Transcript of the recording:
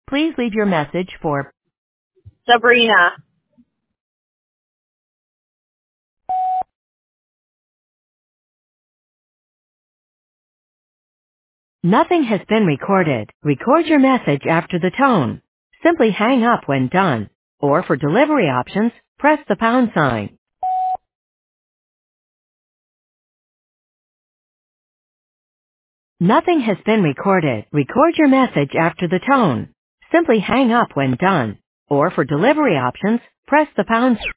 Please leave your message for Sabrina. Nothing has been recorded. Record your message after the tone. Simply hang up when done. Or for delivery options, press the pound sign. Nothing has been recorded. Record your message after the tone. Simply hang up when done. Or for delivery options, press the pound sign.